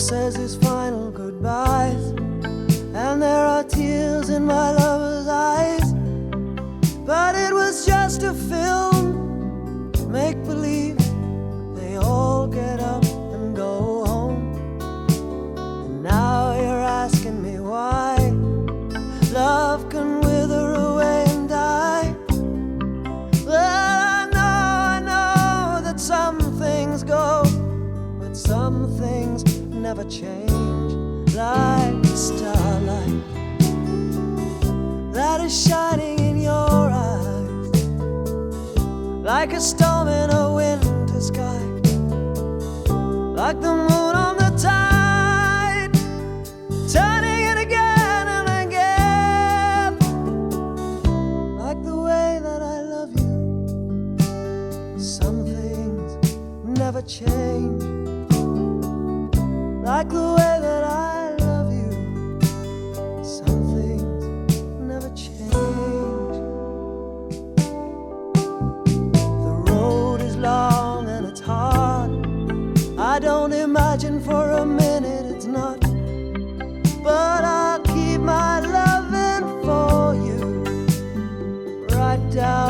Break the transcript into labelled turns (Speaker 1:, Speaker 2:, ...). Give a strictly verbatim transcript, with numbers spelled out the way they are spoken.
Speaker 1: says his final goodbyes, and there are tears in my lover's eyes. But it was just a film, make believe. They all get up and go home. And now you're asking me why love can wither away and die. Well, I know, I know that some things go, but some things never change. Like the starlight that is shining in your eyes, like a storm in a winter sky, like the moon on the tide, turning it again and again. Like the way that I love you, some things never change. Like the way that I love you, some things never change. The road is long and it's hard. I don't imagine for a minute it's not. But I'll keep my loving for you right down